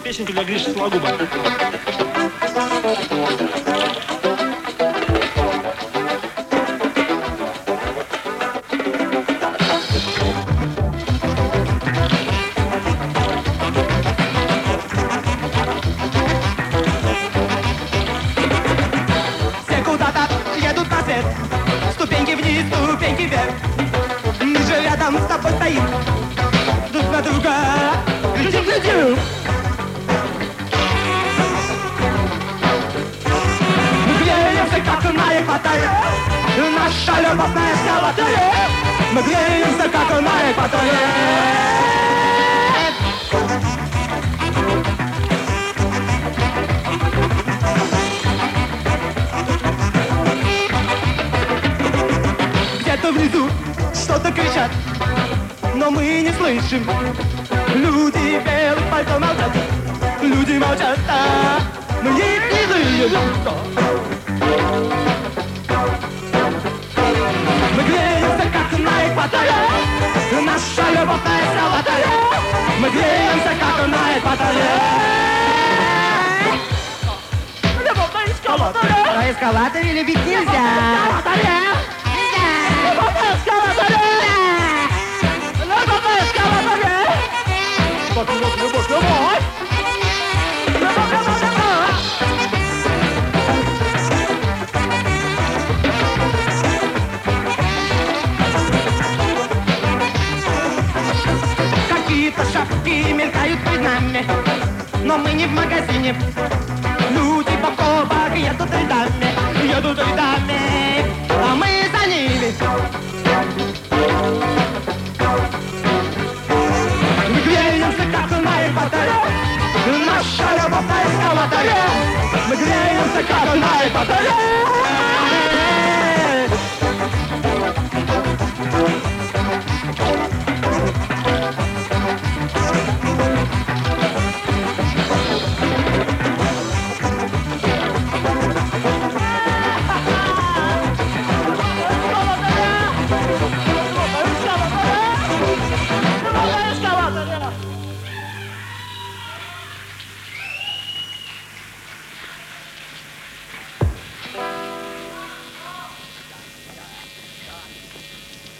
Песенку для Гриши Сологуба. Все куда-то едут на свет, ступеньки вниз, ступеньки вверх. Мы же рядом с тобой стоим, друг на друга глядим. Мы греемся, как на экваторе, наша любовная эскалатория. Мы греемся, как на экваторе. Где-то внизу что-то кричат, но мы не слышим. Люди в белых пальто молчат, люди молчат, а мы их не слышим. Мы греемся, как на экваторе, наша любовная эскалатория. Мы греемся, как на экваторе. Любовная эскалатория. На эскалаторе любить нельзя. Любовная эскалатория. Любовная эскалатория. Вот, любовь, любовь. Какие-то шапки мелькают перед нами, но мы не в магазине. Люди в окопах едут рядами, а мы за ними. Мы греемся, как на экваторе, наша любовная эскалатория. Мы греемся, как на экваторе.